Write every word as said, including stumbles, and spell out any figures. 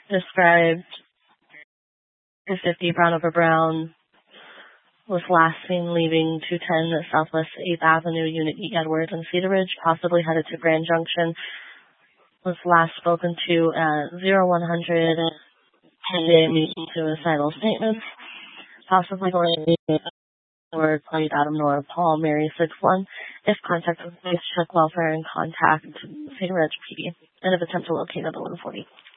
described two fifty Brown over Brown, was last seen leaving two ten Southwest eighth Avenue, Unit E, Edwards, and Cedar Ridge, possibly headed to Grand Junction. Was last spoken to at zero one hundred, pending making suicidal statements, possibly going or played Adam Nora Paul Mary six one. If contact with police, check welfare and contact Cedar Ridge P D. And if attempt to locate at eleven forty.